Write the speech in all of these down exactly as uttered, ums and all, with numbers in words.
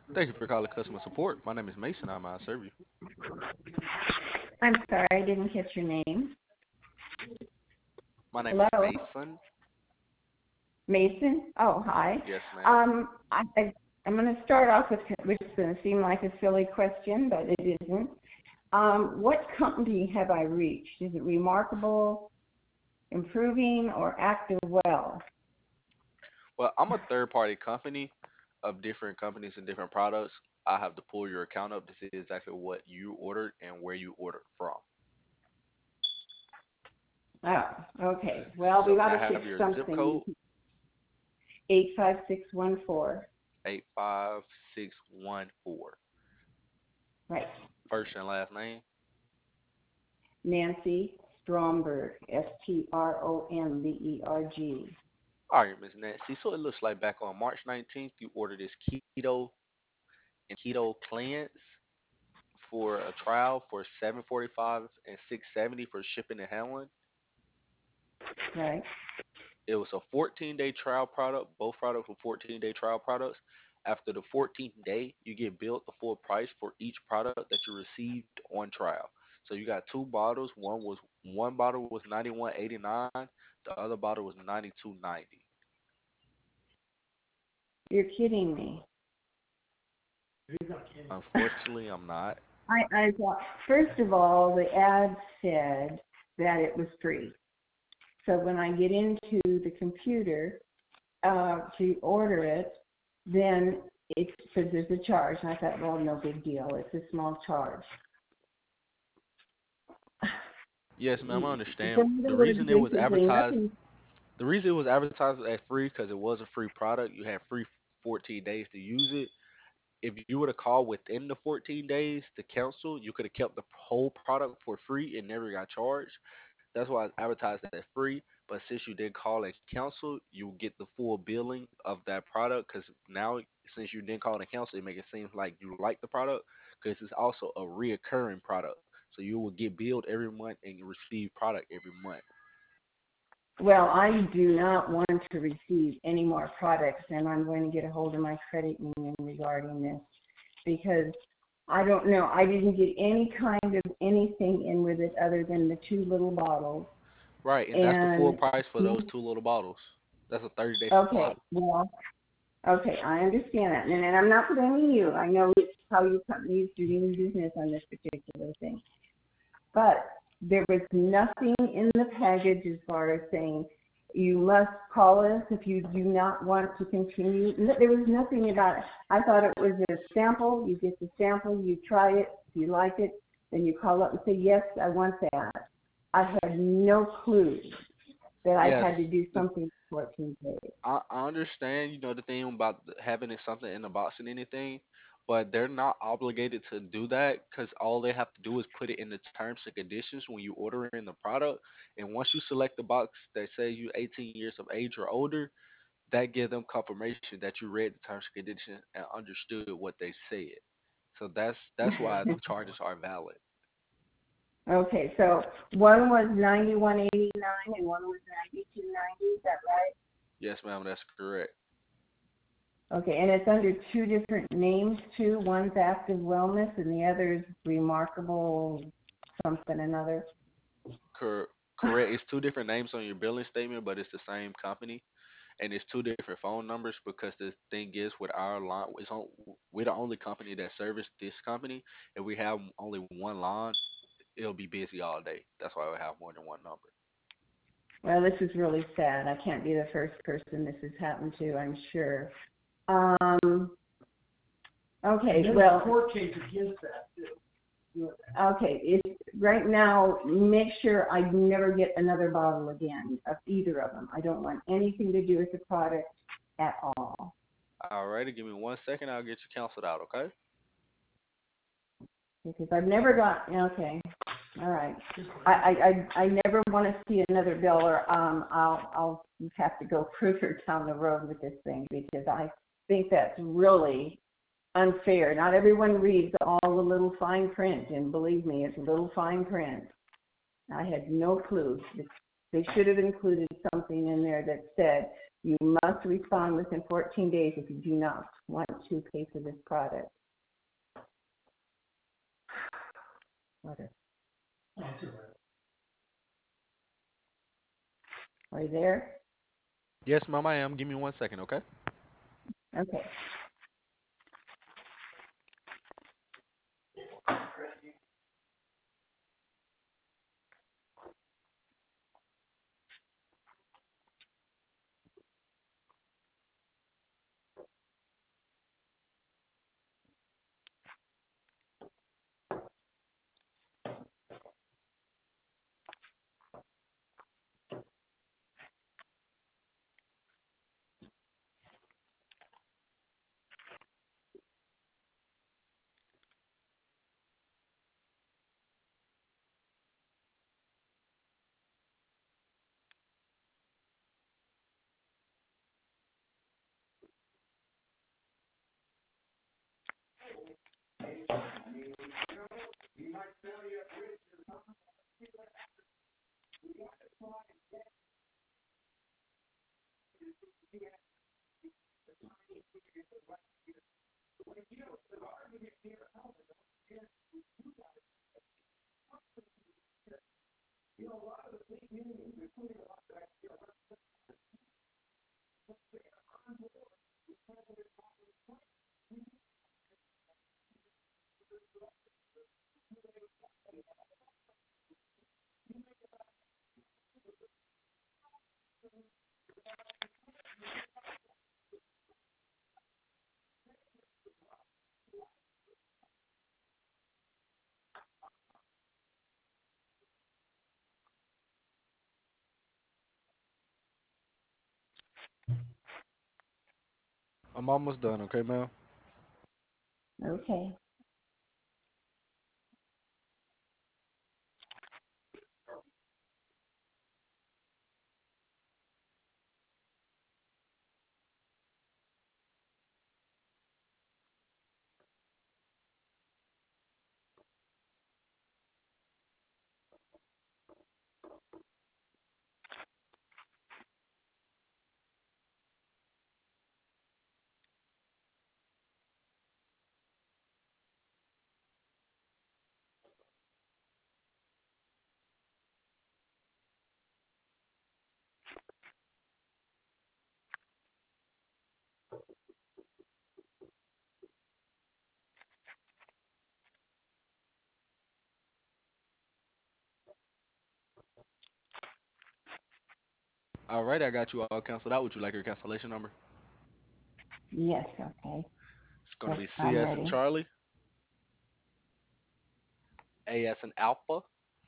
Thank you for calling customer support. My name is Mason. I'm out serve you. I'm sorry, I didn't catch your name. My name is Hello, Mason. Mason. Oh, hi. Yes, ma'am. Um, I, I, I'm going to start off with which is going to seem like a silly question, but it isn't. Um, what company have I reached? Is it Remarkable, Improving, or Active Well? Well, I'm a third party company of different companies and different products. I have to pull your account up to see exactly what you ordered and where you ordered from. Oh, okay. Well, we So got can to I have fix your zip something. code? Eight five six one four. eight five six one four. Right. First and last name? Nancy Stromberg. S T R O M B E R G. All right, Miss Nancy. So it looks like back on March nineteenth, you ordered this keto and keto cleanse for a trial for seven forty-five and six seventy for shipping and handling. Right. It was a fourteen day trial product. Both products were fourteen day trial products. After the fourteenth day, you get billed the full price for each product that you received on trial. So you got two bottles. One was one bottle was ninety-one eighty-nine. The other bottle was ninety-two ninety. You're kidding me. Unfortunately, I'm not. I, I thought, first of all, the ad said that it was free. So when I get into the computer uh, to order it, then it says there's a charge. And I thought, well, no big deal. It's a small charge. Yes, ma'am, I For understand. me The to go to reason it was basically advertised, nothing. the reason it was advertised as free because it was a free product. You had free fourteen days to use it. If you would have called within the fourteen days to cancel, you could have kept the whole product for free and never got charged. That's why it's advertised as free. But since you did call and cancel, you get the full billing of that product. Because now, since you didn't call and cancel, it make it seem like you like the product. Because it's also a reoccurring product, so you will get billed every month and receive product every month. Well, I do not want to receive any more products, and I'm going to get a hold of my credit union regarding this because I don't know. I didn't get any kind of anything in with it other than the two little bottles. Right, and that's the full And price for those two little bottles. That's a thirty day supply. okay, well, okay, I understand that, and, and I'm not blaming you. I know it's how your company is doing business on this particular thing, but there was nothing in the package as far as saying you must call us if you do not want to continue. There was nothing about it. I thought it was a sample. You get the sample, you try it. If you like it, then you call up and say, yes, I want that. I had no clue that I Yes, had to do the something for fourteen days. I, I understand, you know, the thing about the- having it something in the box and anything, but they're not obligated to do that because all they have to do is put it in the terms and conditions when you order in the product. And once you select the box that says you eighteen years of age or older, that gives them confirmation that you read the terms and conditions and understood what they said. So that's that's why the charges are valid. Okay, so one was ninety-one eighty-nine and one was ninety-two ninety. Is that right? Yes, ma'am, that's correct. Okay, and it's under two different names too. One's Active Wellness and the other is Remarkable something another. Cor- correct. It's two different names on your billing statement, but it's the same company. And it's two different phone numbers because the thing is with our line, it's on, we're the only company that service this company. If we have only one line, it'll be busy all day. That's why we have more than one number. Well, this is really sad. I can't be the first person this has happened to, I'm sure. Um, okay, There's a well, court case against that too. okay, it, right now, make sure I never get another bottle again of either of them. I don't want anything to do with the product at all. Alrighty, give me one second. I'll get you canceled out, okay? Because I've never got, okay, all right. I, I, I I never want to see another bill, or um, I'll, I'll have to go further down the road with this thing because I think that's really unfair. Not everyone reads all the little fine print, and believe me, it's little fine print. I had no clue. They should have included something in there that said You must respond within fourteen days if you do not want to pay for this product. What are you there? Yes, ma'am, I am. Give me one second, okay? Okay. I'm almost done, okay, ma'am? Okay. All right, I got you all canceled out. Would you like your cancellation number? Yes, okay. It's going to Yes, be C I'm as in ready. Charlie, A as in Alpha,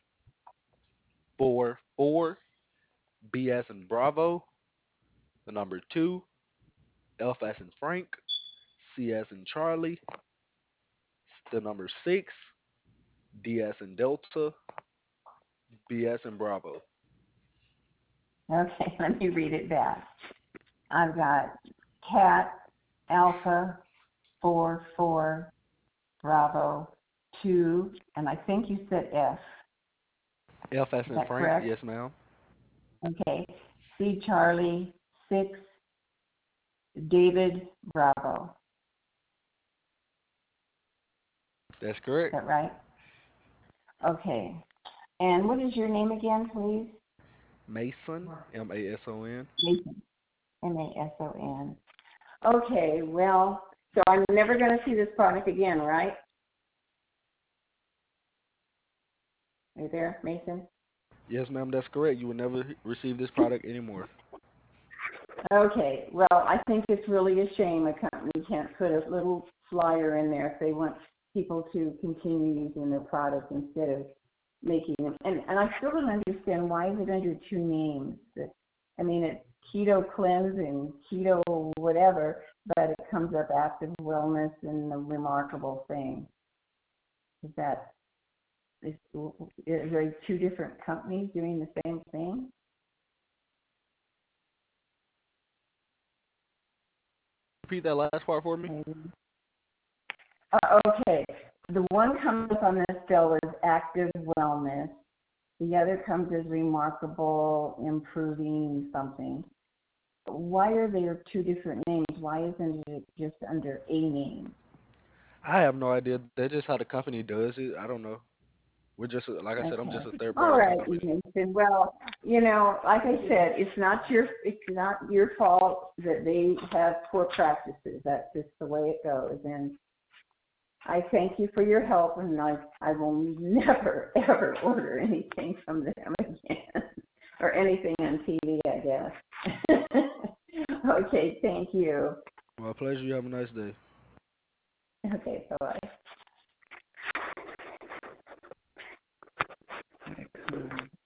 four, four, B as in Bravo, the number two, F as in Frank, C as in Charlie, the number six, D as in Delta, B as in Bravo. Okay, let me read it back. I've got cat, alpha, four, four, bravo, two, and I think you said F. F as Is in that Frank, correct? yes, ma'am. Okay. C, Charlie, six, David, bravo. That's Is correct. that right? Okay. And what is your name again, please? Mason, M A S O N. Mason. M A S O N. Okay, well, so I'm never going to see this product again, right? Are you there, Mason? Yes, ma'am, that's correct. You will never receive this product anymore. Okay, well, I think it's really a shame a company can't put a little flyer in there if they want people to continue using their product instead of making them. And, and I still don't understand why is it under two names. That, I mean, it's Keto Cleanse and Keto whatever, but it comes up Active Wellness and the Remarkable Thing. Is that, is, is there two different companies doing the same thing? Repeat that last part for me. Maybe. Uh, okay, the one comes up on this bill is Active Wellness. The other comes as Remarkable Improving something. why are there two different names? Why isn't it just under a name? I have no idea. That's just how the company does it. I don't know. We're just a- like I said, I'm just Okay. a third All party right, company. Nathan. Well, you know, like I said, it's not your it's not your fault that they have poor practices. That's just the way it goes. And I thank you for your help, and I I will never ever order anything from them again, or anything on T V, I guess. Okay, thank you. My pleasure. You have a nice day. Okay, bye bye.